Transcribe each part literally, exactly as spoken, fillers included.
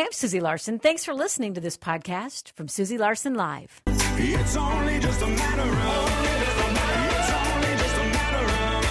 Hi, I'm Susie Larson. Thanks for listening to this podcast from Susie Larson Live. It's only just a matter of, it's only just a matter of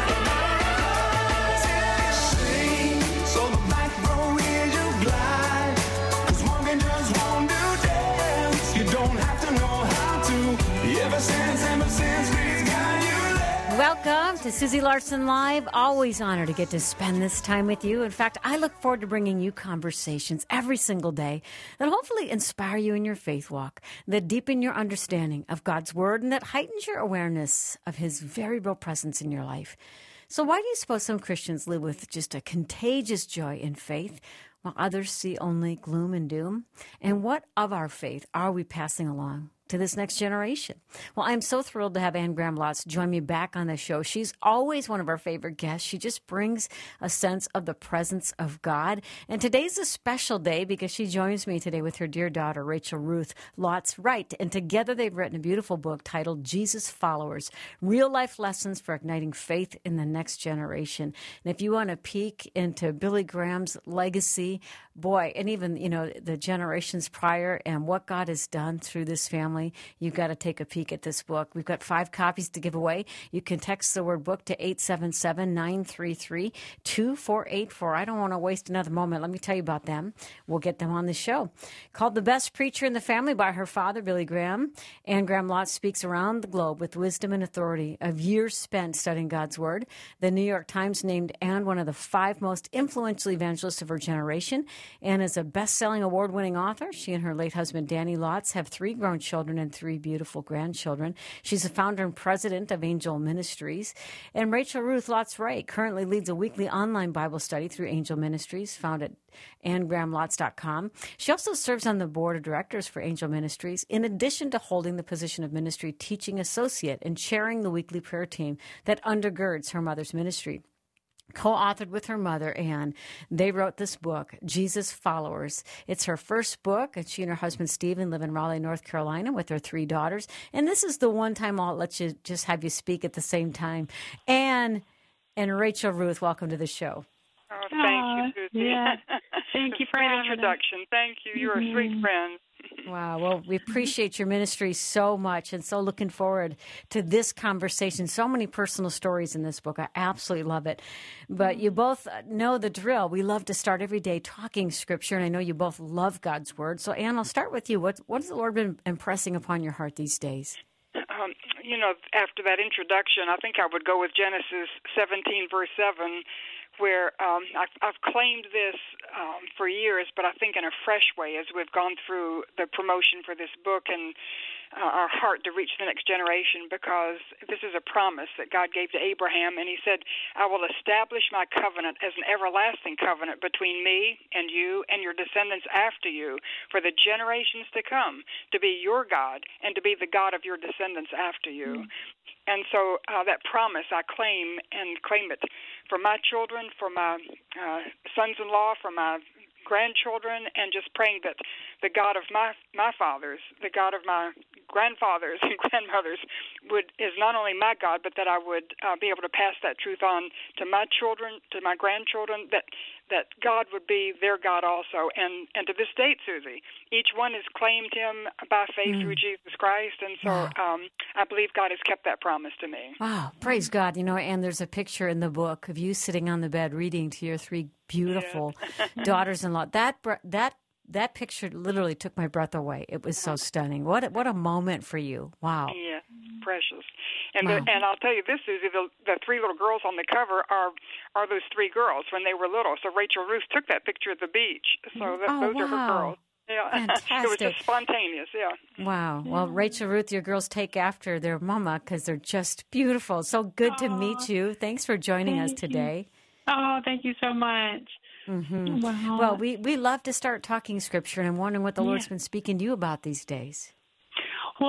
time. So the back row is your glide, 'cause walking just won't do dance. You don't have to know how to. Ever since, ever since we've got you there. Welcome to Susie Larson Live. Always honored to get to spend this time with you. In fact, I look forward to bringing you conversations every single day that hopefully inspire you in your faith walk, that deepen your understanding of God's Word, and that heightens your awareness of His very real presence in your life. So why do you suppose some Christians live with just a contagious joy in faith, while others see only gloom and doom? And what of our faith are we passing along to this next generation? Well, I'm so thrilled to have Anne Graham-Lotz join me back on the show. She's always one of our favorite guests. She just brings a sense of the presence of God. And today's a special day because she joins me today with her dear daughter, Rachel Ruth Lotz Wright. And together they've written a beautiful book titled Jesus Followers, Real Life Lessons for Igniting Faith in the Next Generation. And if you want to peek into Billy Graham's legacy, boy, and even, you know, the generations prior and what God has done through this family, you've got to take a peek at this book. We've got five copies to give away. You can text the word book to eight seven seven, nine three three, two four eight four. I don't want to waste another moment. Let me tell you about them. We'll get them on the show. Called The Best Preacher in the Family by her father, Billy Graham, Anne Graham-Lotz speaks around the globe with wisdom and authority of years spent studying God's Word. The New York Times named Anne one of the five most influential evangelists of her generation. Anne is a best-selling, award-winning author. She and her late husband, Danny Lotz, have three grown children and three beautiful grandchildren. She's the founder and president of Angel Ministries. And Rachel Ruth Lotz Wright currently leads a weekly online Bible study through Angel Ministries, found at anne graham lotz dot com. She also serves on the board of directors for Angel Ministries, in addition to holding the position of ministry teaching associate and chairing the weekly prayer team that undergirds her mother's ministry. Co-authored with her mother, Anne, they wrote this book, Jesus Followers. It's her first book, and she and her husband, Stephen, live in Raleigh, North Carolina with their three daughters. And this is the one time I'll let you just have you speak at the same time. Anne and Rachel Ruth, welcome to the show. Oh, thank you, Susie. Yeah. Thank you for Great having introduction. us. Thank you. You're Mm-hmm. a sweet friend. Wow. Well, we appreciate your ministry so much and so looking forward to this conversation. So many personal stories in this book. I absolutely love it. But you both know the drill. We love to start every day talking Scripture, and I know you both love God's Word. So, Anne, I'll start with you. What, what has the Lord been impressing upon your heart these days? Um, you know, after that introduction, I think I would go with Genesis seventeen, verse seven, where um, I've, I've claimed this um, for years, but I think in a fresh way as we've gone through the promotion for this book and uh, our heart to reach the next generation, because this is a promise that God gave to Abraham, and he said, I will establish my covenant as an everlasting covenant between me and you and your descendants after you for the generations to come, to be your God and to be the God of your descendants after you. Mm-hmm. And so uh, that promise I claim and claim it for my children, for my uh, sons-in-law, for my grandchildren, and just praying that the God of my my fathers, the God of my grandfathers and grandmothers would is not only my God, but that I would uh, be able to pass that truth on to my children, to my grandchildren, that that God would be their God also. And, and to this date, Susie, each one has claimed him by faith mm. through Jesus Christ, and so wow. um, I believe God has kept that promise to me. Wow, praise God. You know, and there's a picture in the book of you sitting on the bed reading to your three beautiful yeah. daughters-in-law. That that that picture literally took my breath away. It was so stunning. What a, what a moment for you. Wow. Yeah, precious. And wow. the, and I'll tell you this, Susie, the, the three little girls on the cover are are those three girls when they were little. So Rachel Ruth took that picture at the beach. So that, oh, those wow. are her girls. Yeah, fantastic. It was just spontaneous, yeah. Wow. Well, Rachel Ruth, your girls take after their mama because they're just beautiful. So good Aww. to meet you. Thanks for joining thank us today. You. Oh, thank you so much. Mm-hmm. Wow. Well, we, we love to start talking Scripture, and I'm wondering what the yeah. Lord's been speaking to you about these days. Well,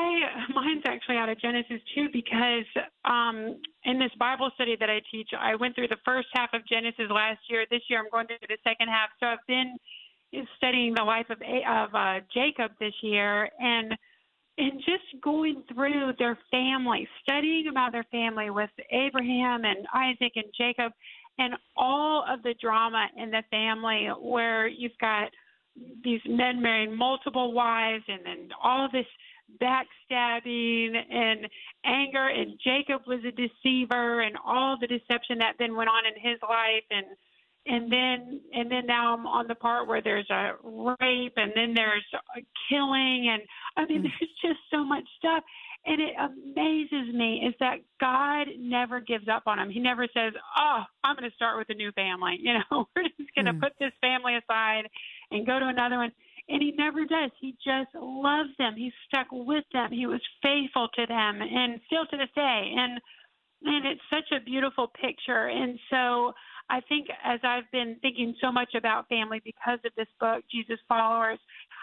I mine's actually out of Genesis too, because um, in this Bible study that I teach, I went through the first half of Genesis last year. This year, I'm going through the second half. So I've been studying the life of of uh, Jacob this year, and and just going through their family, studying about their family with Abraham and Isaac and Jacob, and all of the drama in the family, where you've got these men marrying multiple wives, and then all this backstabbing and anger, and Jacob was a deceiver, and all the deception that then went on in his life, and and then and then now I'm on the part where there's a rape, and then there's a killing, and I mean, there's just so much stuff. And it amazes me is that God never gives up on him. He never says, oh, I'm going to start with a new family. You know, we're just going to mm. put this family aside and go to another one. And he never does. He just loves them. He's stuck with them. He was faithful to them, and still to this day. And and it's such a beautiful picture. And so I think as I've been thinking so much about family because of this book, Jesus Followers,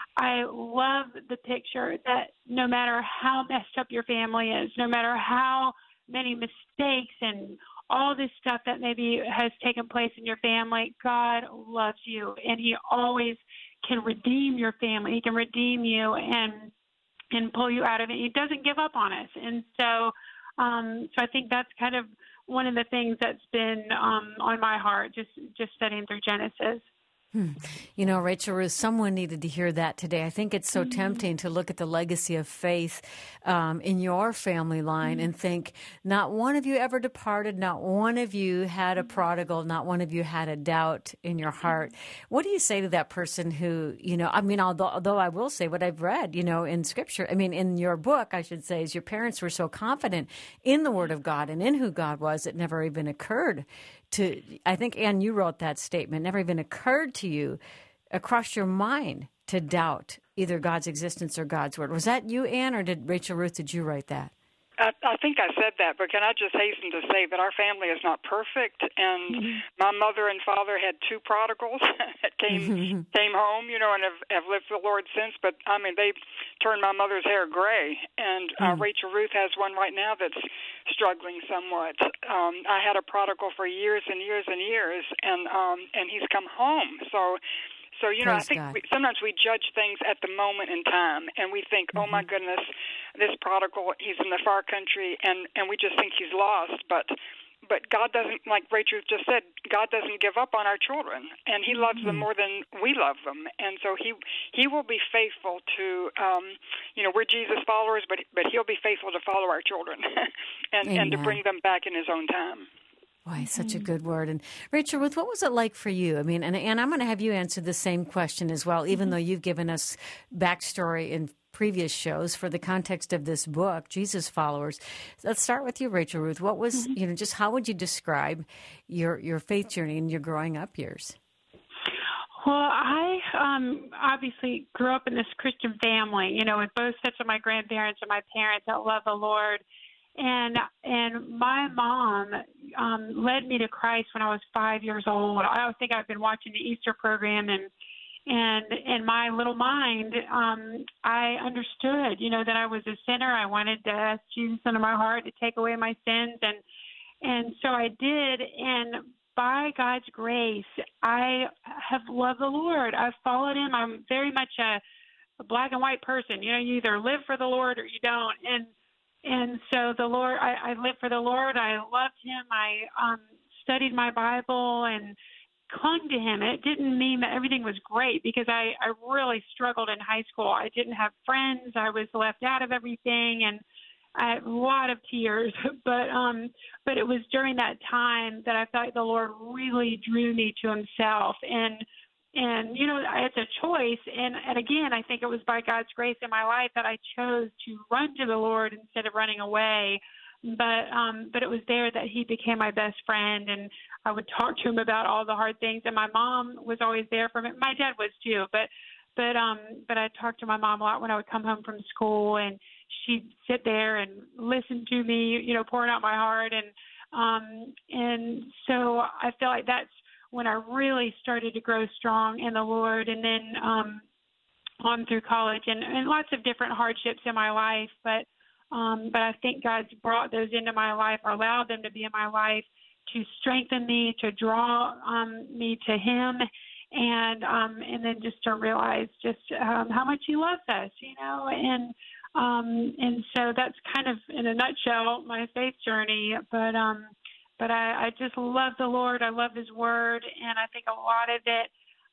I love the picture that no matter how messed up your family is, no matter how many mistakes and all this stuff that maybe has taken place in your family, God loves you, and he always can redeem your family. He can redeem you and and pull you out of it. He doesn't give up on us. And so um, so I think that's kind of one of the things that's been um, on my heart, just, just studying through Genesis. Hmm. You know, Rachel Ruth, someone needed to hear that today. I think it's so mm-hmm. tempting to look at the legacy of faith um, in your family line mm-hmm. and think, not one of you ever departed, not one of you had a prodigal, not one of you had a doubt in your heart. What do you say to that person who, you know, I mean, although, although I will say what I've read, you know, in Scripture, I mean, in your book, I should say, is your parents were so confident in the Word of God and in who God was, it never even occurred to, I think, Ann, you wrote that statement, never even occurred to you across your mind to doubt either God's existence or God's word. Was that you, Ann, or did Rachel Ruth, did you write that? I, I think I said that, but can I just hasten to say that our family is not perfect, and mm-hmm. my mother and father had two prodigals that came mm-hmm. came home, you know, and have, have lived for the Lord since, but, I mean, they turned my mother's hair gray, and uh, mm. Rachel Ruth has one right now that's struggling somewhat. Um, I had a prodigal for years and years and years, and um, and he's come home, so... So, you know, Praise I think we, sometimes we judge things at the moment in time, and we think, mm-hmm. oh, my goodness, this prodigal, he's in the far country, and, and we just think he's lost. But but God doesn't, like Rachel just said, God doesn't give up on our children, and he loves mm-hmm. them more than we love them. And so he he will be faithful to, um, you know, we're Jesus followers, but but he'll be faithful to follow our children and, and to bring them back in his own time. Boy, such a good word. And Rachel Ruth, what was it like for you? I mean, and, and I'm going to have you answer the same question as well, even mm-hmm. though you've given us backstory in previous shows for the context of this book, Jesus Followers. Let's start with you, Rachel Ruth. What was, mm-hmm. you know, just how would you describe your, your faith journey in your growing up years? Well, I um, obviously grew up in this Christian family, you know, with both sets of my grandparents and my parents that love the Lord. And and my mom um, led me to Christ when I was five years old. I think I've been watching the Easter program, and and in my little mind, um, I understood, you know, that I was a sinner. I wanted to ask Jesus into my heart to take away my sins, and and so I did. And by God's grace, I have loved the Lord. I've followed Him. I'm very much a, a black and white person. You know, you either live for the Lord or you don't. And And so the Lord, I, I lived for the Lord. I loved Him. I um, studied my Bible and clung to Him. It didn't mean that everything was great, because I, I really struggled in high school. I didn't have friends. I was left out of everything, and I had a lot of tears. But um, but it was during that time that I felt the Lord really drew me to Himself. And And, you know, it's a choice. And, and again, I think it was by God's grace in my life that I chose to run to the Lord instead of running away. But um, but it was there that He became my best friend, and I would talk to Him about all the hard things. And my mom was always there for me. My dad was too. But but um but I talked to my mom a lot when I would come home from school, and she'd sit there and listen to me, you know, pouring out my heart. And um and so I feel like that's when I really started to grow strong in the Lord, and then um, on through college and, and lots of different hardships in my life. But um, but I think God's brought those into my life, or allowed them to be in my life, to strengthen me, to draw um, me to Him, and um, and then just to realize just um, how much He loves us, you know. And um, and so that's kind of, in a nutshell, my faith journey. But um But I, I just love the Lord. I love His Word, and I think a lot of it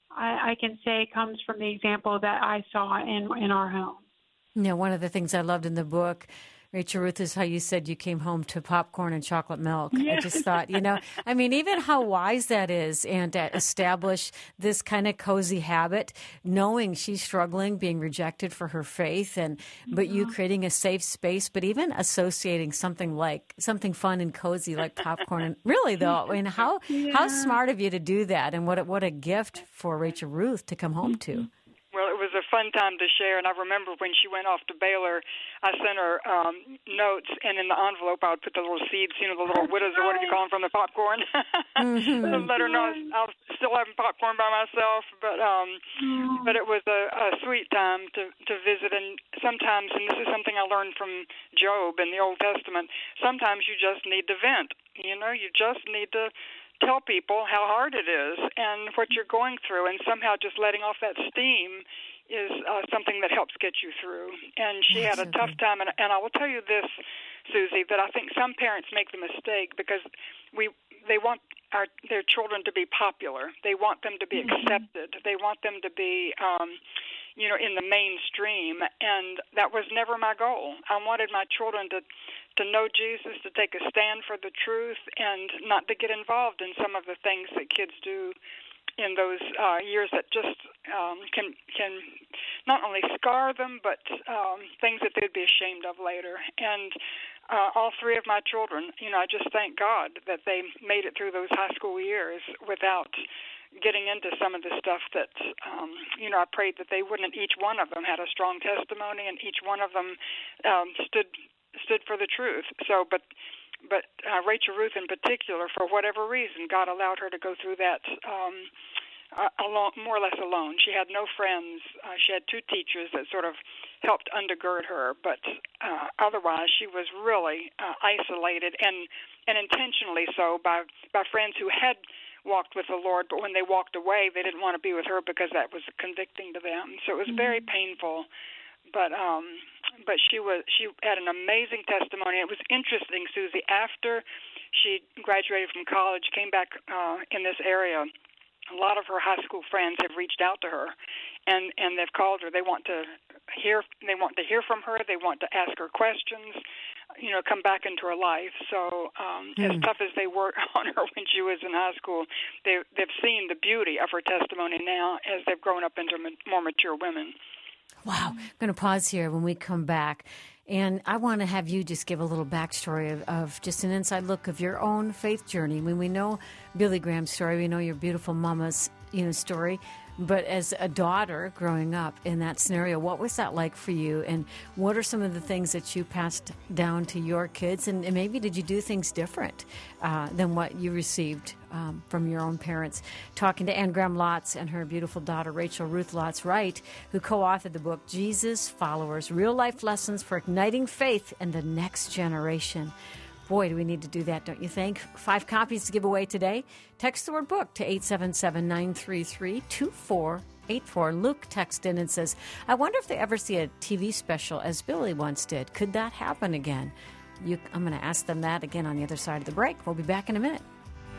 I, I can say comes from the example that I saw in in our home. You know, one of the things I loved in the book, Rachel Ruth, is how you said you came home to popcorn and chocolate milk. Yes. I just thought, you know, I mean, even how wise that is, and to establish this kind of cozy habit, knowing she's struggling, being rejected for her faith, and but you creating a safe space, but even associating something like something fun and cozy like popcorn. And really, though, I mean, how Yeah. how smart of you to do that, and what a, what a gift for Rachel Ruth to come home to. Well, it was a fun time to share, and I remember when she went off to Baylor, I sent her um, notes, and in the envelope I would put the little seeds, you know, the little widows or what do you call them from the popcorn. Mm-hmm. Let her know I was still having popcorn by myself, but um, Mm-hmm. but it was a, a sweet time to to visit. And sometimes, and this is something I learned from Job in the Old Testament, sometimes you just need to vent. You know, you just need to tell people how hard it is and what you're going through, and somehow just letting off that steam is uh, something that helps get you through. And she had a tough time, and, and I will tell you this, Susie, that I think some parents make the mistake because we they want our their children to be popular. They want them to be accepted. They want them to be um, you know, in the mainstream, and that was never my goal. I wanted my children to to know Jesus, to take a stand for the truth, and not to get involved in some of the things that kids do in those uh, years that just um, can can not only scar them, but um, things that they'd be ashamed of later. And uh, all three of my children, you know, I just thank God that they made it through those high school years without getting into some of the stuff that, um, you know, I prayed that they wouldn't. Each one of them had a strong testimony, and each one of them um, stood stood for the truth. So, but but uh, Rachel Ruth in particular, for whatever reason, God allowed her to go through that um, uh, alone, more or less alone. She had no friends. Uh, she had two teachers that sort of helped undergird her, but uh, otherwise she was really uh, isolated, and and intentionally so by by friends who had walked with the Lord, but when they walked away, they didn't want to be with her because that was convicting to them. So it was very painful. But um, but she was she had an amazing testimony. It was interesting, Susie. After she graduated from college, came back uh, in this area, a lot of her high school friends have reached out to her, and, and they've called her. They want to hear they want to hear from her. They want to ask her questions. You know, come back into her life. So um, mm. as tough as they were on her when she was in high school, they they've seen the beauty of her testimony now as they've grown up into more mature women. Wow. I'm going to pause here when we come back. And I want to have you just give a little backstory of, of just an inside look of your own faith journey. When we know Billy Graham's story, we know your beautiful mama's, you know, story. But as a daughter growing up in that scenario, what was that like for you? And what are some of the things that you passed down to your kids? And, and maybe did you do things different uh, than what you received um, from your own parents? Talking to Anne Graham Lotz and her beautiful daughter, Rachel Ruth Lotz Wright, who co-authored the book, Jesus Followers, Real-Life Lessons for Igniting Faith in the Next Generation. Boy, do we need to do that, don't you think? Five copies to give away today. Text the word book to eight seven seven, nine three three, two four eight four. Luke texts in and says, I wonder if they ever see a T V special as Billy once did. Could that happen again? You, I'm going to ask them that again on the other side of the break. We'll be back in a minute.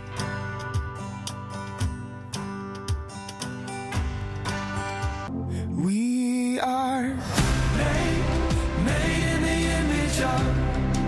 We are made, made in the image of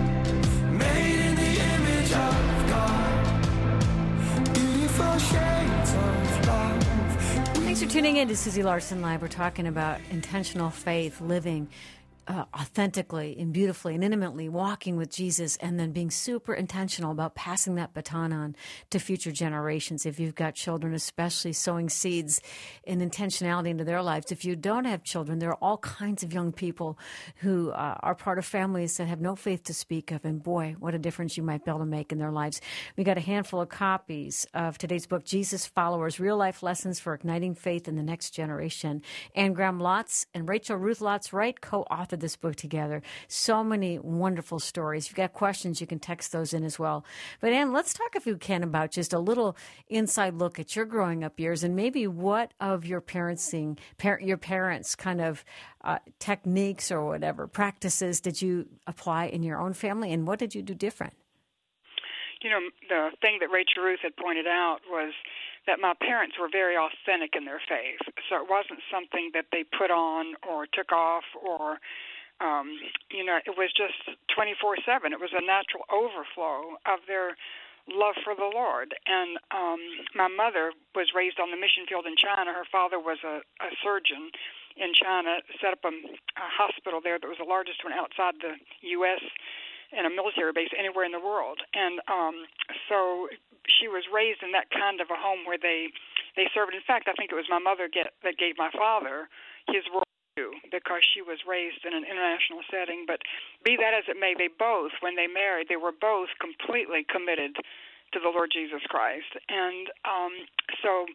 Thanks for tuning in to Susie Larson Live. We're talking about intentional faith, living uh, authentically and beautifully and intimately, walking with Jesus, and then being super intentional about passing that baton on to future generations. If you've got children, especially sowing seeds in intentionality into their lives. If you don't have children, there are all kinds of young people who uh, are part of families that have no faith to speak of. And boy, what a difference you might be able to make in their lives. We got a handful of copies of today's book, Jesus Followers, Real Life Lessons for Igniting Faith in the Next Generation. Anne Graham Lotz and Rachel Ruth Lotz Wright co-authored this book together. So many wonderful stories. If you've got questions, you can text those in as well. But Anne, let's talk, if you can, about just a little inside look at your growing up years, and maybe what of your parenting, par- your parents' kind of uh, techniques or whatever practices did you apply in your own family, and what did you do different? You know, the thing that Rachel Ruth had pointed out was that my parents were very authentic in their faith. So it wasn't something that they put on or took off or, um, you know, it was just twenty-four seven. It was a natural overflow of their love for the Lord. And um, my mother was raised on the mission field in China. Her father was a, a surgeon in China, set up a, a hospital there that was the largest one outside the U S and a military base anywhere in the world. And um, so she was raised in that kind of a home where they, they served. In fact, I think it was my mother get, that gave my father his worldview because she was raised in an international setting. But be that as it may, they both, when they married, they were both completely committed to the Lord Jesus Christ. And um, so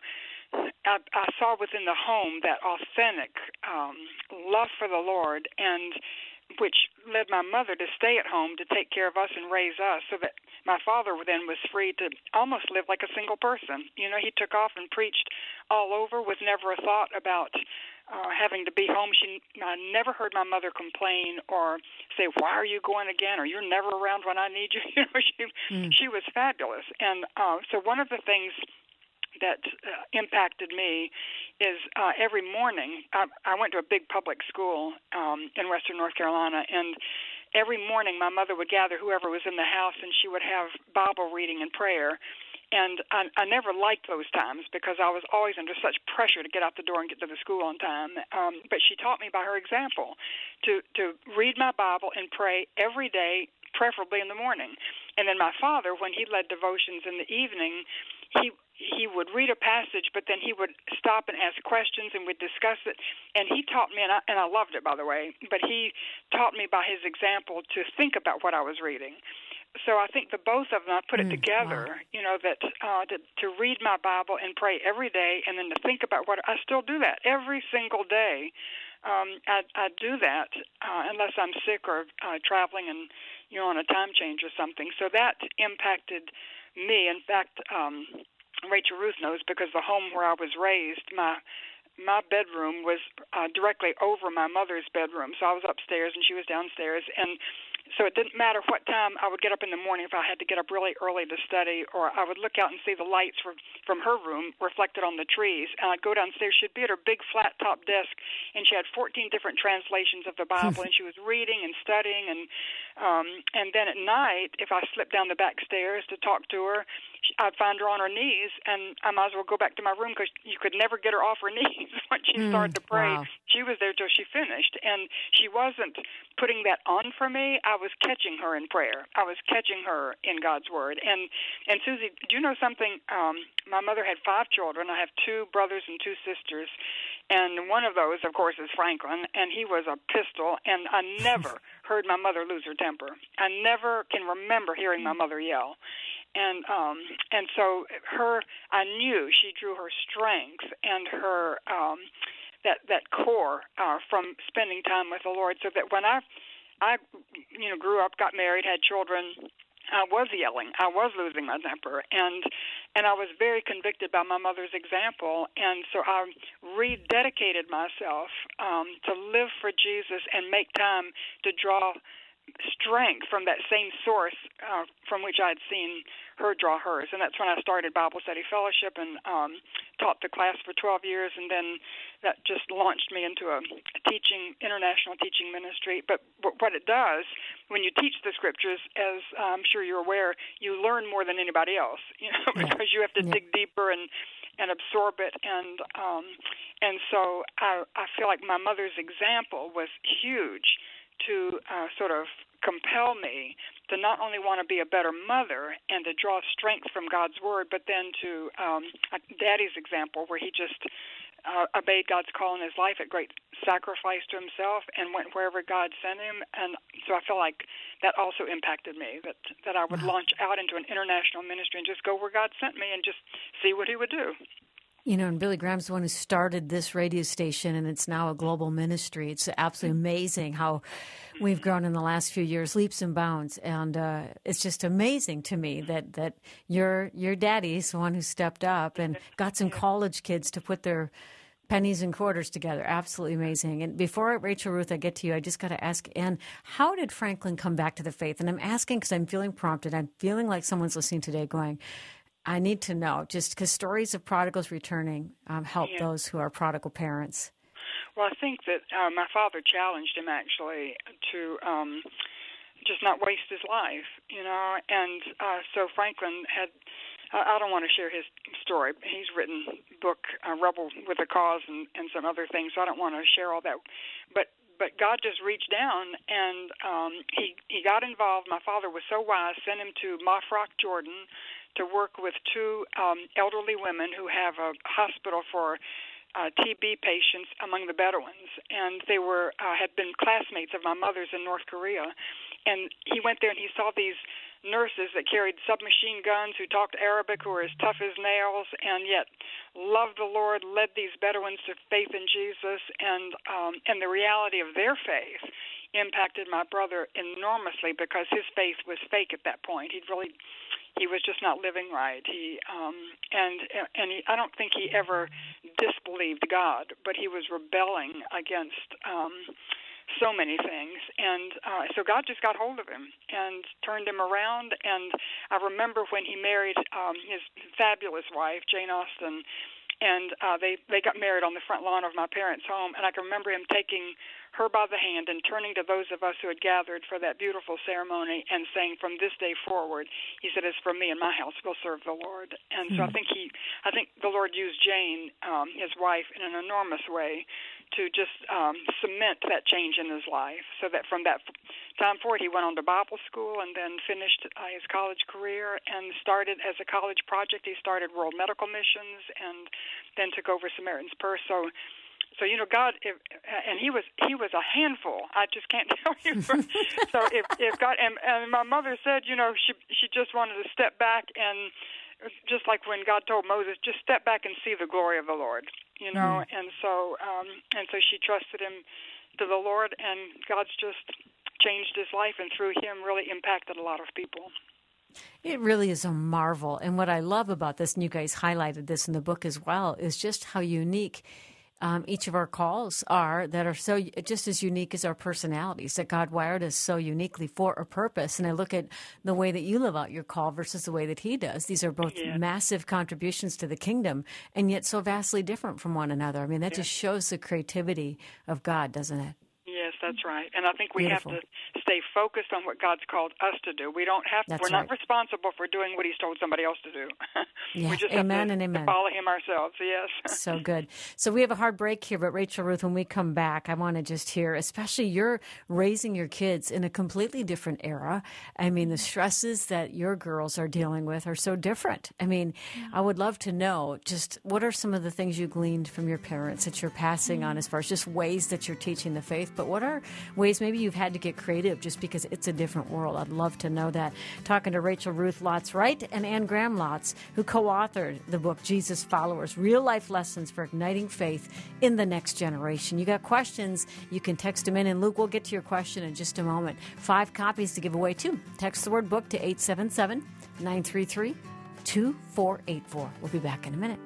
I, I saw within the home that authentic um, love for the Lord, and which led my mother to stay at home to take care of us and raise us, so that my father then was free to almost live like a single person. You know, he took off and preached all over with never a thought about uh, having to be home. She, I never heard my mother complain or say, "Why are you going again?" or "You're never around when I need you." You know, she mm. she was fabulous. And uh, so one of the things that uh, impacted me is uh, every morning, I, I went to a big public school um, in western North Carolina, and every morning my mother would gather whoever was in the house, and she would have Bible reading and prayer. And I, I never liked those times because I was always under such pressure to get out the door and get to the school on time. Um, but she taught me by her example to, to read my Bible and pray every day, preferably in the morning. And then my father, when he led devotions in the evening, he he would read a passage, but then he would stop and ask questions, and we'd discuss it. And he taught me, and I, and I loved it, by the way, but he taught me by his example to think about what I was reading. So I think the both of them, I put it mm, together, wow. you know, that uh, to, to read my Bible and pray every day, and then to think about what, I still do that every single day. Um, I, I do that uh, unless I'm sick or uh, traveling and, you know, on a time change or something. So that impacted me. In fact, um, Rachel Ruth knows, because the home where I was raised, my my bedroom was uh, directly over my mother's bedroom. So I was upstairs and she was downstairs, and so it didn't matter what time I would get up in the morning if I had to get up really early to study, or I would look out and see the lights from, from her room reflected on the trees, and I'd go downstairs. She'd be at her big flat-top desk, and she had fourteen different translations of the Bible, and she was reading and studying, and um, and then at night, if I slipped down the back stairs to talk to her, I'd find her on her knees, and I might as well go back to my room because you could never get her off her knees when she mm, started to pray. Wow. She was there till she finished, and she wasn't putting that on for me. I was catching her in prayer. I was catching her in God's Word. And and Susie, do you know something? Um, my mother had five children. I have two brothers and two sisters, and one of those, of course, is Franklin, and he was a pistol, and I never heard my mother lose her temper. I never can remember hearing my mother yell. And um, and so her, I knew she drew her strength and her um, that that core uh, from spending time with the Lord. So that when I, I, you know, grew up, got married, had children, I was yelling, I was losing my temper, and and I was very convicted by my mother's example. And so I rededicated myself um, to live for Jesus and make time to draw strength from that same source uh, from which I had seen her draw hers. And that's when I started Bible Study Fellowship and um, taught the class for twelve years, and then that just launched me into a teaching, international teaching ministry. But what it does, when you teach the Scriptures, as I'm sure you're aware, you learn more than anybody else, you know, yeah. because you have to yeah. dig deeper and and absorb it. And um, and so I, I feel like my mother's example was huge to uh, sort of compel me to not only want to be a better mother and to draw strength from God's Word, but then to um, Daddy's example, where he just uh, obeyed God's call in his life at great sacrifice to himself and went wherever God sent him. And so I feel like that also impacted me, that, that I would launch out into an international ministry and just go where God sent me and just see what he would do. You know, and Billy Graham's the one who started this radio station, and it's now a global ministry. It's absolutely amazing how we've grown in the last few years, leaps and bounds. And uh, it's just amazing to me that, that your your daddy's the one who stepped up and got some college kids to put their pennies and quarters together. Absolutely amazing. And before, Rachel Ruth, I get to you, I just got to ask Ann, how did Franklin come back to the faith? And I'm asking because I'm feeling prompted. I'm feeling like someone's listening today going, I need to know, just because stories of prodigals returning um, help Yeah. those who are prodigal parents. Well, I think that uh, my father challenged him actually to um, just not waste his life, you know. And uh, so Franklin had. Uh, I don't want to share his story. He's written a book, uh, Rebel with a Cause, and, and some other things. So I don't want to share all that. But but God just reached down and um, he he got involved. My father was so wise, sent him to Mafraq, Jordan, to work with two um, elderly women who have a hospital for uh, T B patients among the Bedouins, and they were uh, had been classmates of my mother's in North Korea. And he went there and he saw these nurses that carried submachine guns, who talked Arabic, who were as tough as nails, and yet loved the Lord, led these Bedouins to faith in Jesus, and um, and the reality of their faith impacted my brother enormously because his faith was fake at that point. He'd really, he was just not living right. He um, and and he, I don't think he ever disbelieved God, but he was rebelling against Um, so many things, and uh, so God just got hold of him and turned him around. And I remember when he married um, his fabulous wife, Jane Austen, and uh, they they got married on the front lawn of my parents' home. And I can remember him taking her by the hand and turning to those of us who had gathered for that beautiful ceremony and saying, "From this day forward," he said, "as for me and my house, we'll serve the Lord." And so I think he, I think the Lord used Jane, um, his wife, in an enormous way to just um, cement that change in his life, so that from that time forward, he went on to Bible school and then finished uh, his college career and started as a college project. He started World Medical Missions and then took over Samaritan's Purse. So, so you know, God, if, and he was he was a handful. I just can't tell you. So if if God and, and my mother said, you know, she she just wanted to step back and. Just like when God told Moses, just step back and see the glory of the Lord, you know. Mm. And so, um, and so she trusted him to the Lord, and God's just changed his life, and through him, really impacted a lot of people. It really is a marvel, and what I love about this, and you guys highlighted this in the book as well, is just how unique Um, each of our calls are, that are so just as unique as our personalities, that God wired us so uniquely for a purpose. And I look at the way that you live out your call versus the way that he does. These are both yeah. massive contributions to the kingdom, and yet so vastly different from one another. I mean, that yeah. just shows the creativity of God, doesn't it? Yes, that's right. And I think we Beautiful. have to stay focused on what God's called us to do. We don't have. That's we're right. not responsible for doing what he's told somebody else to do. Yeah. We just amen have to, and amen. to follow him ourselves. Yes. So good. So we have a hard break here, but Rachel Ruth, when we come back, I want to just hear, especially you're raising your kids in a completely different era. I mean, the stresses that your girls are dealing with are so different. I mean, I would love to know just what are some of the things you gleaned from your parents that you're passing on as far as just ways that you're teaching the faith, but what are ways maybe you've had to get creative just because it's a different world? I'd love to know that. Talking to Rachel Ruth Lotz Wright and Anne Graham Lotz, who co-authored the book Jesus Followers, Real Life Lessons for Igniting Faith in the Next Generation. You got questions, you can text them in, and Luke, we'll get to your question in just a moment. Five copies to give away, too. Text the word book to eight seven seven, nine three three, two four eight four. We'll be back in a minute.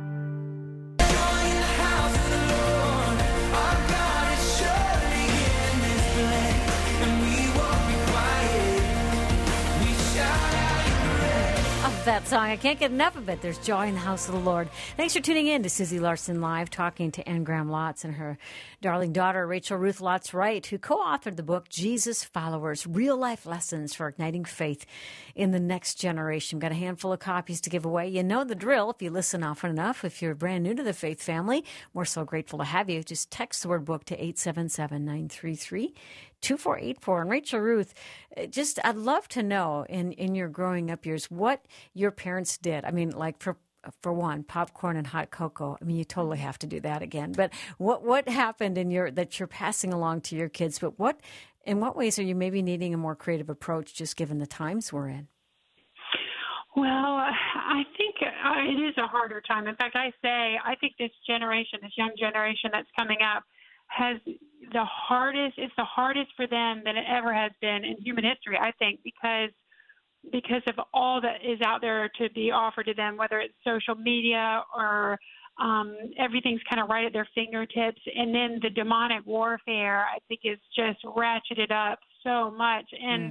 That song. I can't get enough of it. There's joy in the house of the Lord. Thanks for tuning in to Susie Larson Live, talking to Anne Graham Lotz and her darling daughter, Rachel Ruth Lotz Wright, who co-authored the book Jesus Followers, Real Life Lessons for Igniting Faith in the Next Generation. Got a handful of copies to give away. You know the drill if you listen often enough. If you're brand new to the faith family, we're so grateful to have you. Just text the word book to eight seven seven, nine three three, two four eight four. And Rachel Ruth, just I'd love to know in, in your growing up years what your parents did. I mean, like for for one, popcorn and hot cocoa. I mean, you totally have to do that again. But what what happened in your that you're passing along to your kids? But what in what ways are you maybe needing a more creative approach, just given the times we're in? Well, I think uh, it is a harder time. In fact, I say I think this generation, this young generation that's coming up, has the hardest, it's the hardest for them than it ever has been in human history, I think, because because of all that is out there to be offered to them, whether it's social media or um, everything's kind of right at their fingertips. And then the demonic warfare, I think, is just ratcheted up so much. And, mm-hmm.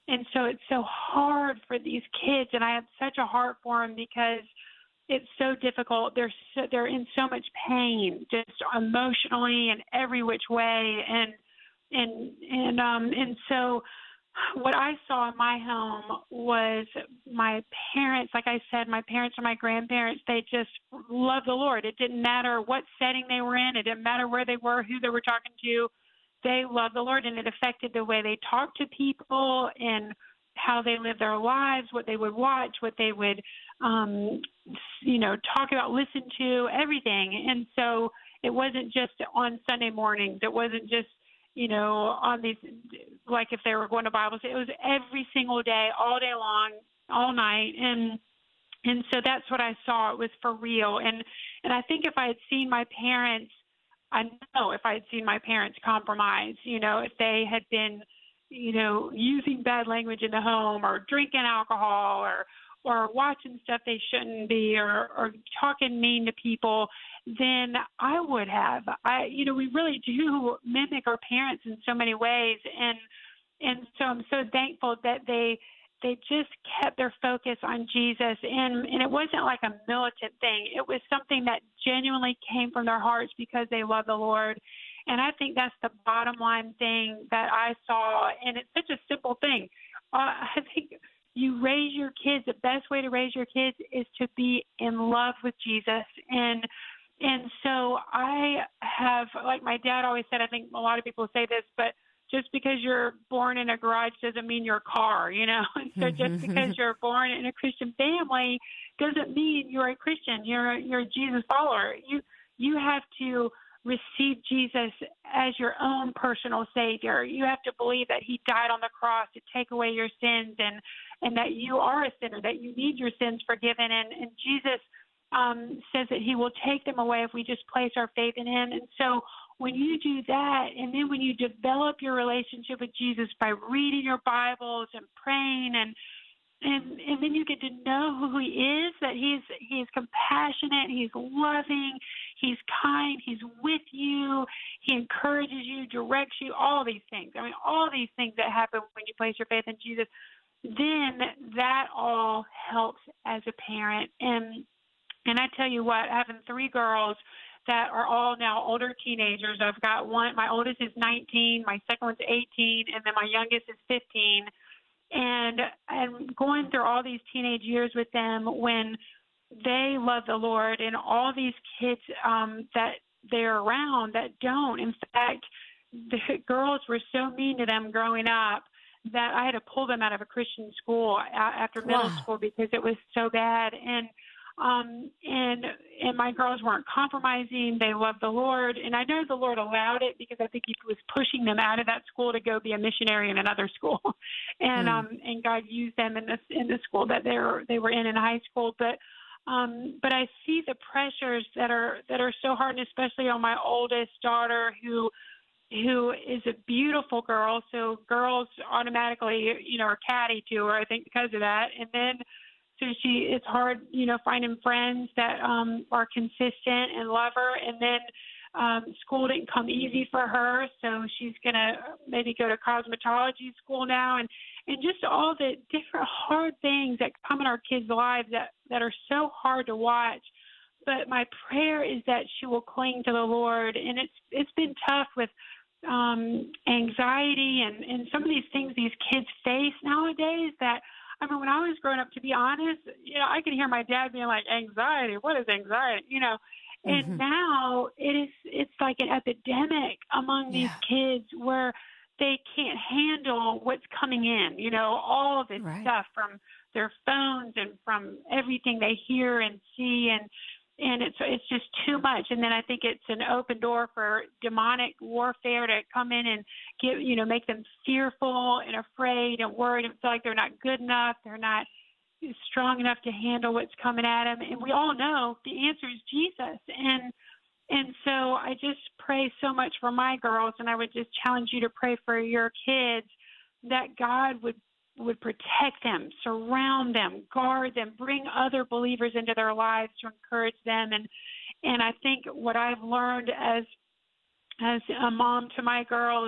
and so it's so hard for these kids, and I have such a heart for them because it's so difficult. They're so, they're in so much pain, just emotionally and every which way, and and and um and so what I saw in my home was my parents, like I said, my parents and my grandparents, they just loved the Lord. It didn't matter what setting they were in. It didn't matter where they were, who they were talking to. They loved the Lord, and it affected the way they talked to people and how they lived their lives, what they would watch, what they would, um, you know, talk about, listen to, everything. And so it wasn't just on Sunday mornings. It wasn't just, you know, on these, like if they were going to Bible study, it was every single day, all day long, all night. And and so that's what I saw. It was for real. And and I think if I had seen my parents, I know if I had seen my parents compromise, you know, if they had been, you know, using bad language in the home or drinking alcohol or or watching stuff they shouldn't be or, or talking mean to people, then I would have. I, you know, we really do mimic our parents in so many ways, and and so I'm so thankful that they they just kept their focus on Jesus, and and it wasn't like a militant thing. It was something that genuinely came from their hearts because they love the Lord. And I think that's the bottom line thing that I saw, and it's such a simple thing. Uh, I think you raise your kids, the best way to raise your kids is to be in love with Jesus. And and so I have, like my dad always said, I think a lot of people say this, but just because you're born in a garage doesn't mean you're a car, you know. And so just because you're born in a Christian family doesn't mean you're a Christian. You're you're a Jesus follower. You you have to receive Jesus as your own personal Savior. You have to believe that He died on the cross to take away your sins, and and that you are a sinner, that you need your sins forgiven. And, and Jesus um, says that He will take them away if we just place our faith in Him. And so when you do that, and then when you develop your relationship with Jesus by reading your Bibles and praying, and and and then you get to know who He is, that He's He's compassionate, He's loving, He's kind, He's with you, He encourages you, directs you, all these things. I mean, all these things that happen when you place your faith in Jesus, then that all helps as a parent. And and I tell you what, having three girls that are all now older teenagers. I've got one, my oldest is nineteen, my second one's eighteen, and then my youngest is fifteen. And I'm going through all these teenage years with them when they love the Lord, and all these kids um, that they're around that don't. In fact, the girls were so mean to them growing up that I had to pull them out of a Christian school after middle Wow. school because it was so bad. And Um, and and my girls weren't compromising. They loved the Lord. And I know the Lord allowed it because I think He was pushing them out of that school to go be a missionary in another school. and Mm. um, and God used them in this in the school that they were they were in in high school. But um, but I see the pressures that are that are so hard, and especially on my oldest daughter who who is a beautiful girl. So girls automatically, you know, are catty to her, I think, because of that. And then So she, it's hard, you know, finding friends that um, are consistent and love her. And then um, school didn't come easy for her, so she's going to maybe go to cosmetology school now. And, and just all the different hard things that come in our kids' lives that, that are so hard to watch. But my prayer is that she will cling to the Lord. And it's it's been tough with um, anxiety and, and some of these things these kids face nowadays that, I mean, when I was growing up, to be honest, you know, I could hear my dad being like, anxiety, what is anxiety? You know, and Mm-hmm. now it is, it's like an epidemic among these Yeah. kids where they can't handle what's coming in, you know, all of this Right. stuff from their phones and from everything they hear and see. And, and it's, it's just too much. And then I think it's an open door for demonic warfare to come in and give, you know, make them fearful and afraid and worried and feel like they're not good enough. They're not strong enough to handle what's coming at them. And we all know the answer is Jesus. And, and so I just pray so much for my girls, and I would just challenge you to pray for your kids that God would would protect them, surround them, guard them, bring other believers into their lives to encourage them. And and I think what I've learned as as a mom to my girls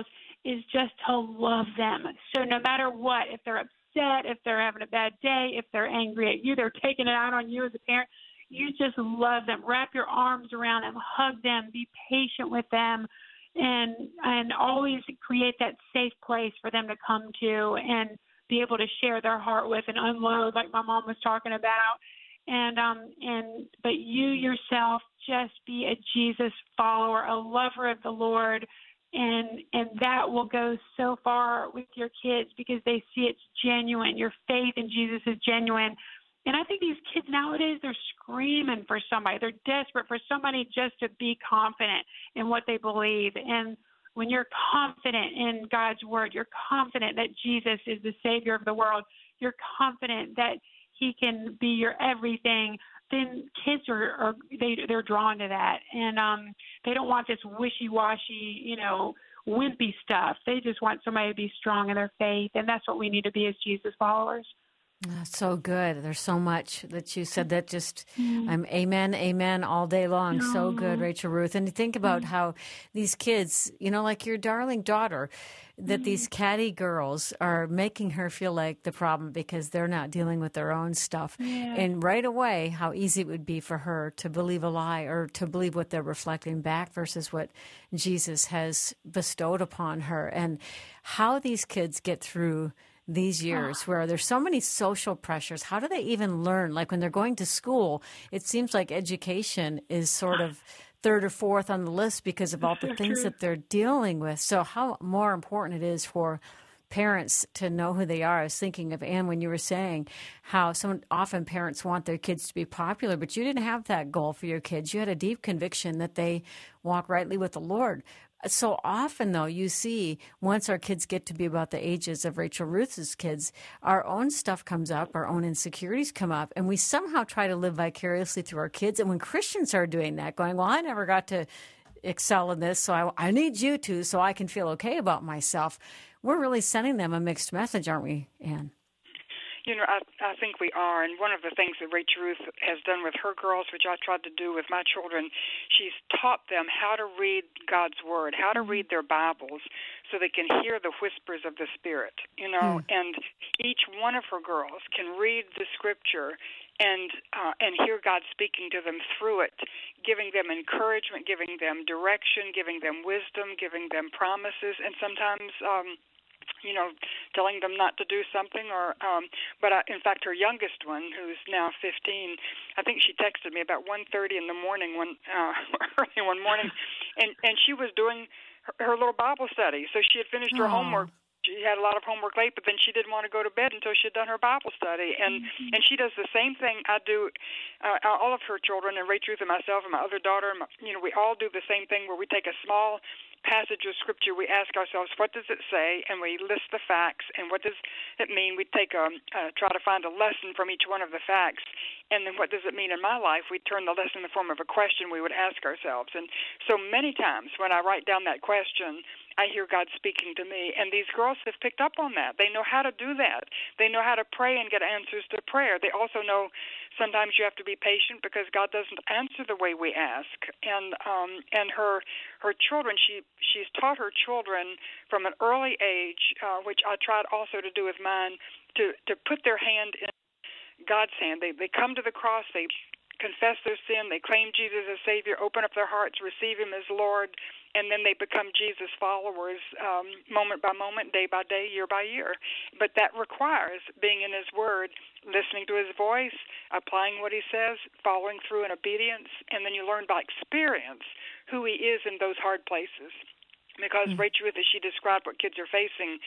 is just to love them. So no matter what, if they're upset, if they're having a bad day, if they're angry at you, they're taking it out on you as a parent, you just love them. Wrap your arms around them, hug them, be patient with them, and and always create that safe place for them to come to and be able to share their heart with and unload, like my mom was talking about. And um and but you yourself just be a Jesus follower, a lover of the Lord, and and that will go so far with your kids because they see it's genuine. Your faith in Jesus is genuine. And I think these kids nowadays, they're screaming for somebody. They're desperate for somebody just to be confident in what they believe. And when you're confident in God's word, you're confident that Jesus is the Savior of the world, you're confident that he can be your everything, then kids are, are they, they're drawn to that. And um, they don't want this wishy-washy, you know, wimpy stuff. They just want somebody to be strong in their faith. And that's what we need to be as Jesus followers. That's so good. There's so much that you said that just, mm. I'm amen, amen all day long. No. So good, Rachel Ruth. And think about mm. how these kids, you know, like your darling daughter, that mm. these catty girls are making her feel like the problem because they're not dealing with their own stuff. Yeah. And right away, how easy it would be for her to believe a lie or to believe what they're reflecting back versus what Jesus has bestowed upon her. And how these kids get through these years where there's so many social pressures. How do they even learn? Like when they're going to school, it seems like education is sort of third or fourth on the list because of all the things that they're dealing with. So how more important it is for parents to know who they are. I was thinking of, Ann, when you were saying how so often parents want their kids to be popular, but you didn't have that goal for your kids. You had a deep conviction that they walk rightly with the Lord. So often, though, you see once our kids get to be about the ages of Rachel Ruth's kids, our own stuff comes up, our own insecurities come up, and we somehow try to live vicariously through our kids. And when Christians are doing that, going, well, I never got to excel in this, so I, I need you to so I can feel okay about myself, we're really sending them a mixed message, aren't we, Ann? You know, I, I think we are, and one of the things that Rachel Ruth has done with her girls, which I tried to do with my children, she's taught them how to read God's Word, how to read their Bibles so they can hear the whispers of the Spirit, you know, mm. and each one of her girls can read the Scripture and uh, and hear God speaking to them through it, giving them encouragement, giving them direction, giving them wisdom, giving them promises, and sometimes um you know, telling them not to do something, or, um, but I, in fact, her youngest one, who's now fifteen, I think she texted me about one thirty in the morning, one uh, early one morning, and and she was doing her, her little Bible study. So she had finished her Aww. homework. She had a lot of homework late, but then she didn't want to go to bed until she had done her Bible study. And mm-hmm. and she does the same thing I do. Uh, all of her children, and Rachel Ruth and myself and my other daughter, and my, you know, we all do the same thing where we take a small passage of Scripture, we ask ourselves, what does it say? And we list the facts. And what does it mean? We take a, uh, try to find a lesson from each one of the facts. And then what does it mean in my life? We turn the lesson in the form of a question we would ask ourselves. And so many times when I write down that question, I hear God speaking to me. And these girls have picked up on that. They know how to do that. They know how to pray and get answers to prayer. They also know sometimes you have to be patient because God doesn't answer the way we ask. And um, and her her children, she she's taught her children from an early age, uh, which I tried also to do with mine, to, to put their hand in God's hand. They they come to the cross, they confess their sin, they claim Jesus as Savior, open up their hearts, receive Him as Lord, and then they become Jesus followers um, moment by moment, day by day, year by year. But that requires being in His Word, listening to His voice, applying what He says, following through in obedience, and then you learn by experience who He is in those hard places. Because mm-hmm. Rachel Ruth, as she described what kids are facing,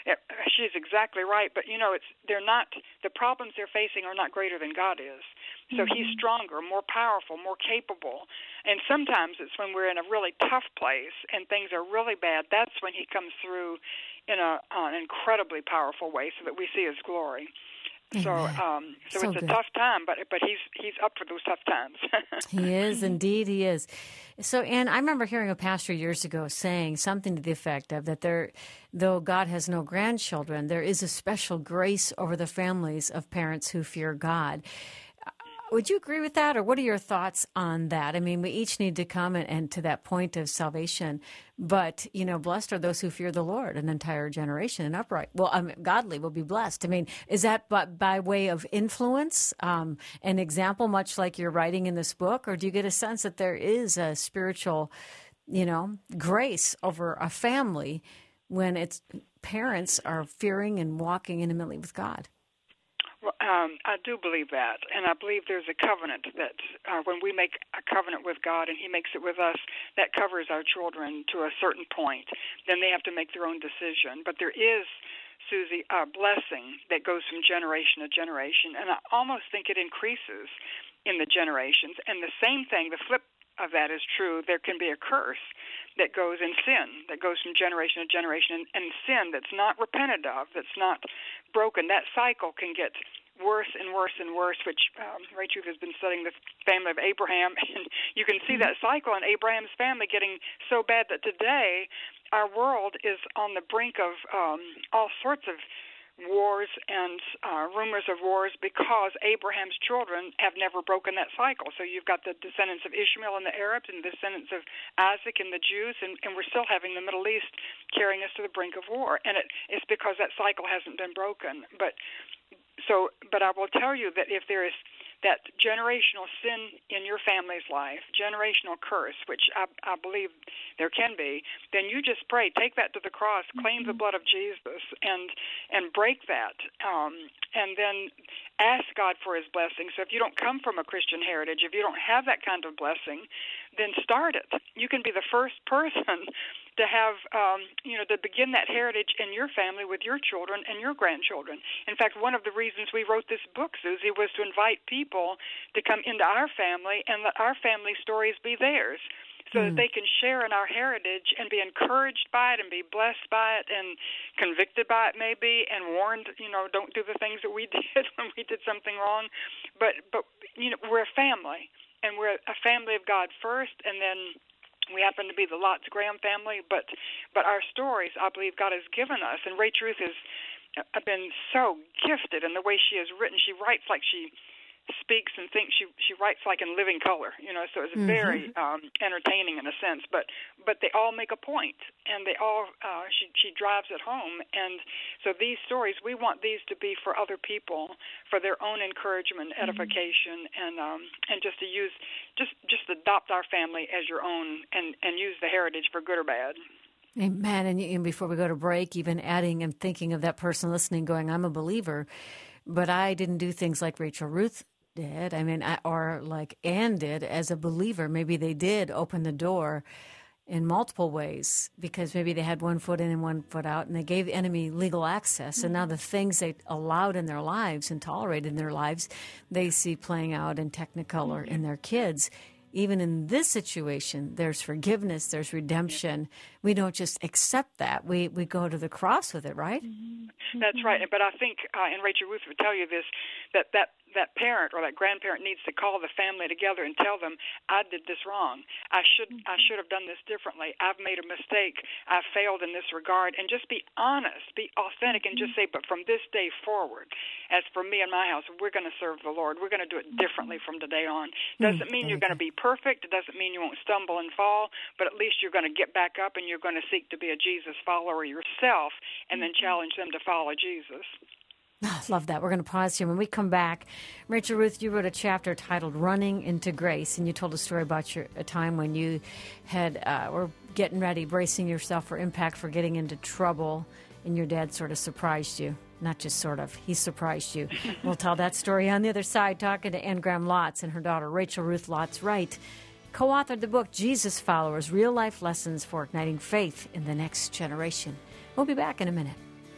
she's exactly right. But, you know, it's they're not, the problems they're facing are not greater than God is. So mm-hmm. He's stronger, more powerful, more capable. And sometimes it's when we're in a really tough place and things are really bad, that's when He comes through in a, uh, an incredibly powerful way so that we see His glory. So, um, so, so it's good. A tough time, but but he's he's up for those tough times. He is, indeed, he is. So, Ann, I remember hearing a pastor years ago saying something to the effect of that there, though God has no grandchildren, there is a special grace over the families of parents who fear God. would you agree with that, or what are your thoughts on that? I mean, we each need to come and, and to that point of salvation, but, you know, blessed are those who fear the Lord, an entire generation, and upright. Well, I mean, godly will be blessed. I mean, is that by, by way of influence, um, an example, much like you're writing in this book, or do you get a sense that there is a spiritual, you know, grace over a family when its parents are fearing and walking intimately with God? Well, um, I do believe that, and I believe there's a covenant that uh, when we make a covenant with God and He makes it with us, that covers our children to a certain point. Then they have to make their own decision. But there is, Susie, a blessing that goes from generation to generation, and I almost think it increases in the generations. And the same thing, the flip of that is true. There can be a curse that goes in sin, that goes from generation to generation, and, and sin that's not repented of, that's not broken. That cycle can get worse and worse and worse, which um, Ray Truth has been studying the family of Abraham, and you can see that cycle in Abraham's family getting so bad that today our world is on the brink of um, all sorts of wars and uh, rumors of wars because Abraham's children have never broken that cycle. So you've got the descendants of Ishmael and the Arabs and the descendants of Isaac and the Jews, and, and we're still having the Middle East carrying us to the brink of war. And it, it's because that cycle hasn't been broken. But so, but I will tell you that if there is that generational sin in your family's life, generational curse, which I, I believe there can be, then you just pray, take that to the cross, claim the blood of Jesus, and and break that, um, and then ask God for His blessing. So if you don't come from a Christian heritage, if you don't have that kind of blessing, then start it. You can be the first person to have, um, you know, to begin that heritage in your family with your children and your grandchildren. In fact, one of the reasons we wrote this book, Susie, was to invite people to come into our family and let our family stories be theirs, so mm. that they can share in our heritage and be encouraged by it and be blessed by it and convicted by it maybe and warned, you know, don't do the things that we did when we did something wrong. But, but you know, we're a family, and we're a family of God first, and then we happen to be the Lots Graham family, but but our stories, I believe God has given us. And Ray Truth has uh, been so gifted in the way she has written. She writes like she speaks and thinks. She she writes like in living color, you know, so it's mm-hmm. very um, entertaining in a sense. But but they all make a point, and they all, uh, she, she drives it home. And so these stories, we want these to be for other people, for their own encouragement, edification, mm-hmm. and um, and just to use, just, just adopt our family as your own and, and use the heritage for good or bad. Amen. And, and before we go to break, even adding and thinking of that person listening going, I'm a believer, but I didn't do things like Rachel Ruth did. I mean, I, or like Ann did as a believer. Maybe they did open the door in multiple ways because maybe they had one foot in and one foot out, and they gave the enemy legal access. Mm-hmm. And now the things they allowed in their lives and tolerated in their lives, they see playing out in Technicolor mm-hmm. in their kids. Even in this situation, there's forgiveness, there's redemption. We don't just accept that. We we go to the cross with it, right? Mm-hmm. That's right. But I think, uh, and Rachel Ruth would tell you this, that that that parent or that grandparent needs to call the family together and tell them, I did this wrong. I should mm-hmm. I should have done this differently. I've made a mistake. I failed in this regard. And just be honest, be authentic, mm-hmm. and just say, but from this day forward, as for me and my house, we're going to serve the Lord. We're going to do it differently from today on. Doesn't mean you're going to be perfect. It doesn't mean you won't stumble and fall, but at least you're going to get back up and you're going to seek to be a Jesus follower yourself and then challenge them to follow Jesus. Oh, love that. We're going to pause here. When we come back, Rachel Ruth, you wrote a chapter titled Running into Grace, and you told a story about your a time when you had uh, were getting ready, bracing yourself for impact, for getting into trouble, and your dad sort of surprised you. Not just sort of, he surprised you. We'll tell that story on the other side, talking to Ann Graham Lotz and her daughter, Rachel Ruth Lotz Wright, co-authored the book, Jesus Followers, Real-Life Lessons for Igniting Faith in the Next Generation. We'll be back in a minute.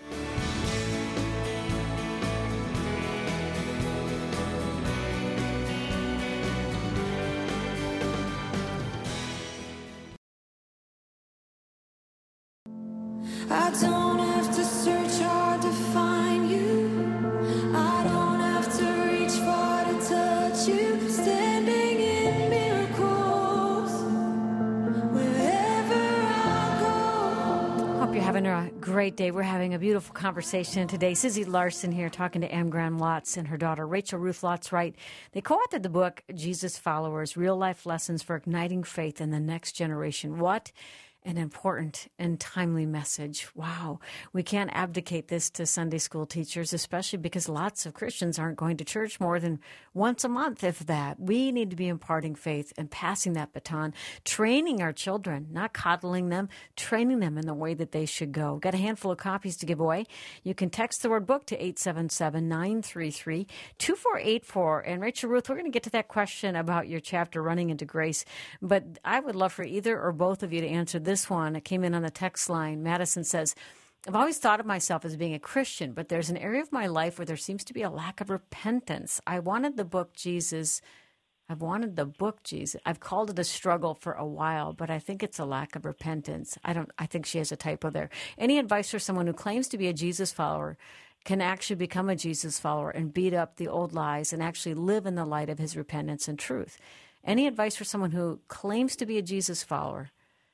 I don't have to search hard to find you. I don't have to reach far to touch you. Standing in miracles wherever I go. Hope you're having a great day. We're having a beautiful conversation today. Susie Larson here talking to Anne Graham Lotz and her daughter, Rachel Ruth Lotz Wright. They co-authored the book, Jesus Followers, Real-Life Lessons for Igniting Faith in the Next Generation. What an important and timely message. Wow. We can't abdicate this to Sunday school teachers, especially because lots of Christians aren't going to church more than once a month, if that. We need to be imparting faith and passing that baton, training our children, not coddling them, training them in the way that they should go. Got a handful of copies to give away. You can text the word book to eight seven seven, nine three three, two four eight four. And Rachel Ruth, we're going to get to that question about your chapter, Running into Grace. But I would love for either or both of you to answer this one. It came in on the text line. Madison says, I've always thought of myself as being a Christian, but there's an area of my life where there seems to be a lack of repentance. I wanted the book Jesus. I've wanted the book Jesus. I've called it a struggle for a while, but I think it's a lack of repentance. I don't, I think she has a typo there. Any advice for someone who claims to be a Jesus follower can actually become a Jesus follower and beat up the old lies and actually live in the light of his repentance and truth? Any advice for someone who claims to be a Jesus follower,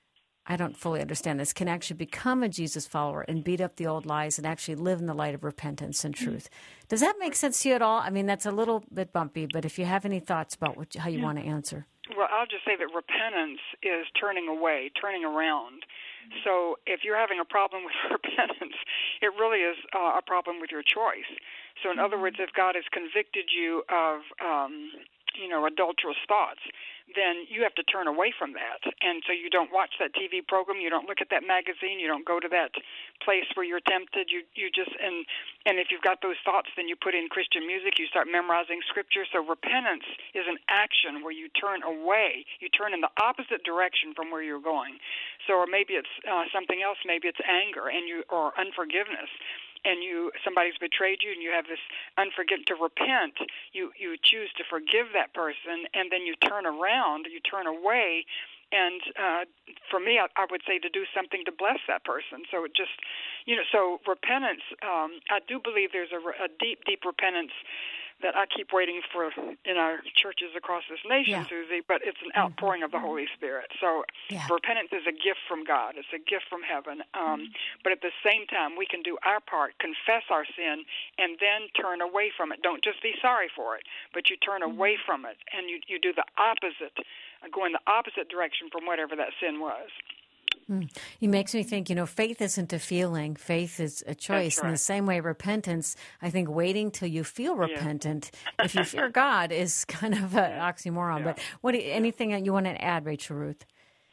I don't fully understand this, can actually become a Jesus follower and beat up the old lies and actually live in the light of repentance and truth? Does that make sense to you at all? I mean, that's a little bit bumpy, but if you have any thoughts about what, how you yeah. want to answer. Well, I'll just say that repentance is turning away, turning around. So if you're having a problem with repentance, it really is uh, a problem with your choice. So in other words, if God has convicted you of, um, you know, adulterous thoughts, then you have to turn away from that. And so you don't watch that T V program, you don't look at that magazine, you don't go to that place where you're tempted. You you just, and, and if you've got those thoughts, then you put in Christian music, you start memorizing Scripture. So repentance is an action where you turn away, you turn in the opposite direction from where you're going. So, or maybe it's uh, something else, maybe it's anger and you or unforgiveness. And you, somebody's betrayed you, and you have this unforgiveness to repent. You you choose to forgive that person, and then you turn around, you turn away, and uh, for me, I, I would say to do something to bless that person. So it just, you know, so repentance. Um, I do believe there's a, a deep, deep repentance that I keep waiting for in our churches across this nation, yeah. Susie, but it's an outpouring mm-hmm. of the Holy Spirit. So yeah. repentance is a gift from God. It's a gift from heaven. Um, mm-hmm. But at the same time, we can do our part, confess our sin, and then turn away from it. Don't just be sorry for it, but you turn mm-hmm. away from it, and you, you do the opposite, go in the opposite direction from whatever that sin was. Mm. It makes me think, you know, faith isn't a feeling. Faith is a choice. Right. In the same way, repentance, I think waiting till you feel repentant, yeah. if you fear God, is kind of an oxymoron. Yeah. But what? Do you, anything that you want to add, Rachel Ruth?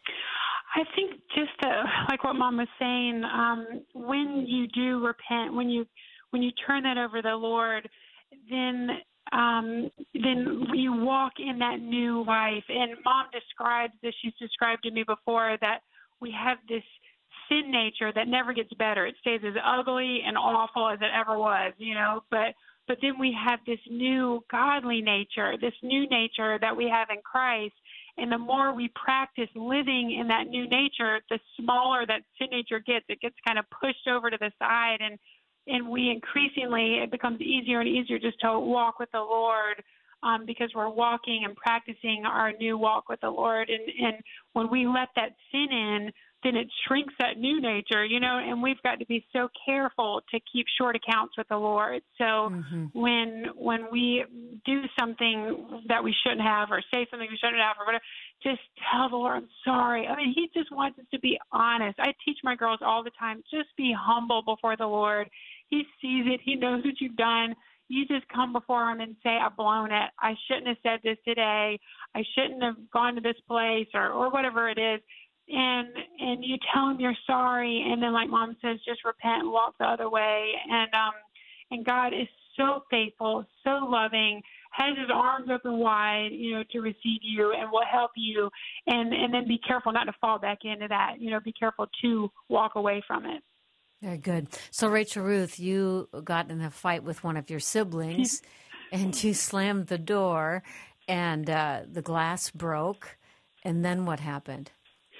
I think just uh, like what Mom was saying, um, when you do repent, when you when you turn that over to the Lord, then um, then you walk in that new life. And Mom describes this. She's described to me before that we have this sin nature that never gets better. It stays as ugly and awful as it ever was, you know, but but then we have this new godly nature, this new nature that we have in Christ. And the more we practice living in that new nature, the smaller that sin nature gets. It gets kind of pushed over to the side, and and we increasingly, it becomes easier and easier just to walk with the Lord, Um, because we're walking and practicing our new walk with the Lord. And, and when we let that sin in, then it shrinks that new nature, you know, and we've got to be so careful to keep short accounts with the Lord. So mm-hmm. when when we do something that we shouldn't have or say something we shouldn't have or whatever, just tell the Lord, I'm sorry. I mean, he just wants us to be honest. I teach my girls all the time, just be humble before the Lord. He sees it. He knows what you've done. You just come before him and say, I've blown it. I shouldn't have said this today. I shouldn't have gone to this place or, or whatever it is. And and you tell him you're sorry. And then, like Mom says, just repent and walk the other way. And um and God is so faithful, so loving, has his arms open wide, you know, to receive you and will help you. And, and then be careful not to fall back into that. You know, be careful to walk away from it. Very good. So, Rachel Ruth, you got in a fight with one of your siblings, and you slammed the door, and uh, the glass broke. And then what happened?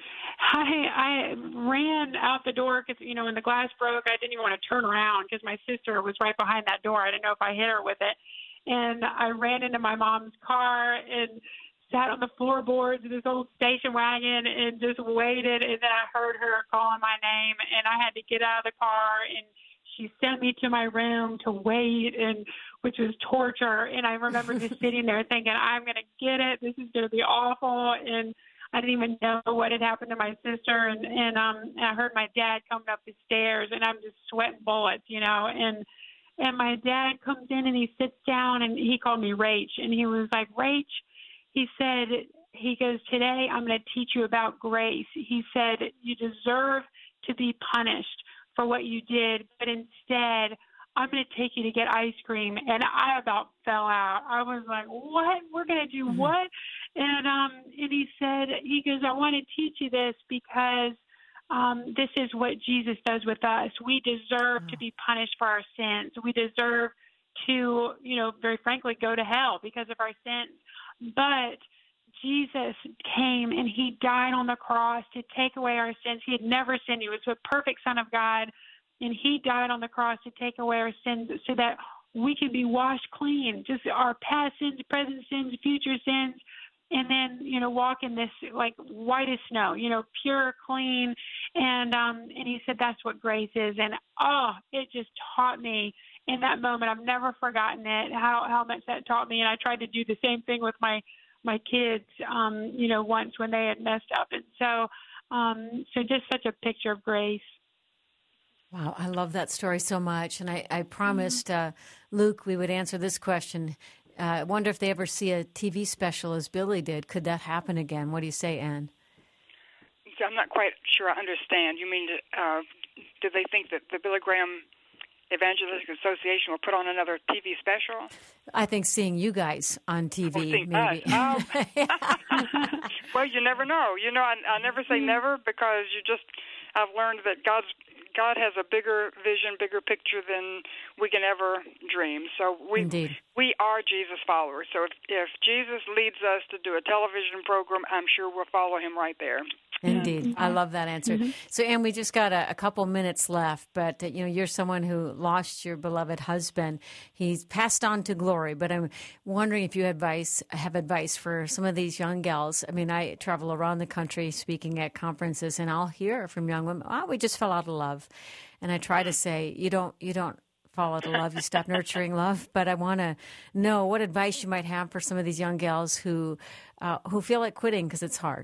I I ran out the door because, you know, when the glass broke, I didn't even want to turn around because my sister was right behind that door. I didn't know if I hit her with it. And I ran into my mom's car and sat on the floorboards of this old station wagon and just waited. And then I heard her calling my name. cream, and I had to get out of the car, and she sent me to my room to wait, and which was torture. And I remember just sitting there thinking, I'm going to get it. This is going to be awful. And I didn't even know what had happened to my sister. And, and um, I heard my dad coming up the stairs, and I'm just sweating bullets, you know. And and my dad comes in, and he sits down, and he called me Rach. And he was like, Rach, he said, he goes, today I'm going to teach you about grace. He said, you deserve to be punished for what you did, but instead I'm going to take you to get ice cream. And I about fell out. I was like, what? We're going to do Mm-hmm. what? And um, and he said, he goes, I want to teach you this because um, this is what Jesus does with us. We deserve Oh. to be punished for our sins. We deserve to, you know, very frankly, go to hell because of our sins. But Jesus came and he died on the cross to take away our sins. He had never sinned. He was the perfect Son of God, and he died on the cross to take away our sins so that we can be washed clean, just our past sins, present sins, future sins, and then, you know, walk in this like white as snow, you know, pure, clean. And um, and he said that's what grace is. And, oh, it just taught me in that moment. I've never forgotten it, how, how much that taught me. And I tried to do the same thing with my my kids, um, you know, once when they had messed up. And so, um, so just such a picture of grace. Wow, I love that story so much. And I, I promised uh, Luke we would answer this question. Uh, I wonder if they ever see a T V special as Billy did. Could that happen again? What do you say, Ann? I'm not quite sure I understand. You mean, uh, do they think that the Billy Graham Evangelistic Association will put on another T V special? I think seeing you guys on T V, Oh, seeing maybe. us. Oh. Well, you never know. You know, I, I never say never because you just, I've learned that God's God has a bigger vision, bigger picture than we can ever dream. So we Indeed. we are Jesus followers. So if, if Jesus leads us to do a television program, I'm sure we'll follow him right there. Indeed. I love that answer. Mm-hmm. So, Ann, we just got a, a couple minutes left, but, uh, you know, you're someone who lost your beloved husband. He's passed on to glory, but I'm wondering if you advice, have advice for some of these young gals. I mean, I travel around the country speaking at conferences, and I'll hear from young women, oh, we just fell out of love. And I try to say, you don't, you don't fall out of love, you stop nurturing love. But I want to know what advice you might have for some of these young gals who, uh, who feel like quitting because it's hard.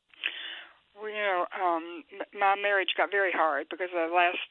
Well, you know, um, my marriage got very hard because the last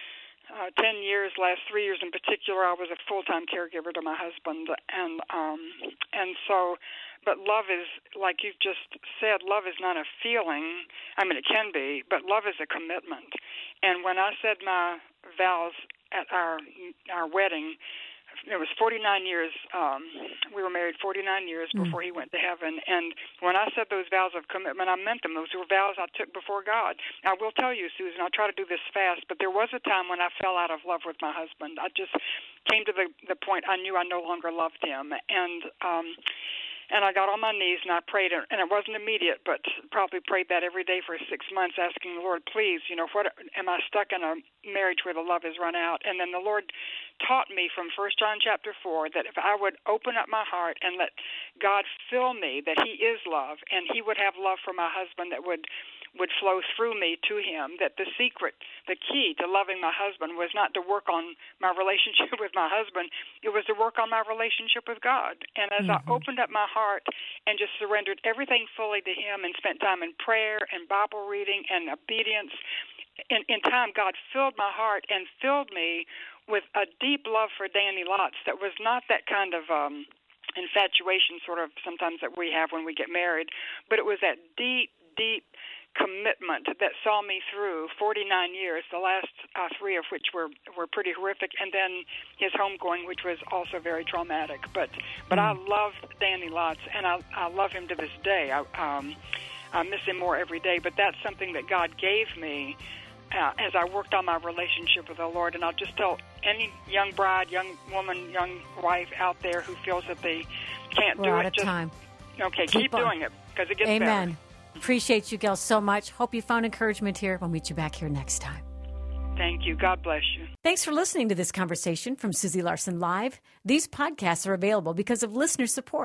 uh, ten years, last three years in particular, I was a full-time caregiver to my husband, and um, and so, but love is, like you've just said, love is not a feeling. I mean, it can be, but love is a commitment. And when I said my vows at our our wedding, it was forty-nine years. Um, we were married forty-nine years before mm. he went to heaven. And when I said those vows of commitment, I meant them. Those were vows I took before God. I will tell you, Susan, I'll try to do this fast, but there was a time when I fell out of love with my husband. I just came to the, the point I knew I no longer loved him. And um, and I got on my knees and I prayed, and it wasn't immediate, but probably prayed that every day for six months, asking the Lord, please, you know, what am I stuck in a marriage where the love has run out? And then the Lord taught me from First John chapter four that if I would open up my heart and let God fill me, that he is love, and he would have love for my husband that would would flow through me to him, that the secret, the key to loving my husband was not to work on my relationship with my husband, it was to work on my relationship with God. And as mm-hmm. I opened up my heart and just surrendered everything fully to him and spent time in prayer and Bible reading and obedience, in, in time God filled my heart and filled me with a deep love for Danny Lotz that was not that kind of um, infatuation sort of sometimes that we have when we get married, but it was that deep, deep commitment that saw me through forty-nine years, the last uh, three of which were, were pretty horrific, and then his homegoing, which was also very traumatic. But but mm. I loved Danny Lotz, and I, I love him to this day. I, um, I miss him more every day, but that's something that God gave me uh, as I worked on my relationship with the Lord. And I'll just tell any young bride, young woman, young wife out there who feels that they can't We're do out it, of just, time. Okay, keep, keep doing it, because it gets Amen. better. Appreciate you, gals, so much. Hope you found encouragement here. We'll meet you back here next time. Thank you. God bless you. Thanks for listening to this conversation from Susie Larson Live. These podcasts are available because of listener support.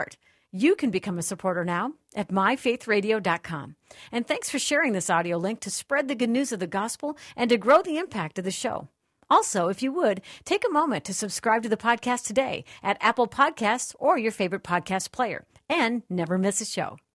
You can become a supporter now at my faith radio dot com. And thanks for sharing this audio link to spread the good news of the gospel and to grow the impact of the show. Also, if you would, take a moment to subscribe to the podcast today at Apple Podcasts or your favorite podcast player, and never miss a show.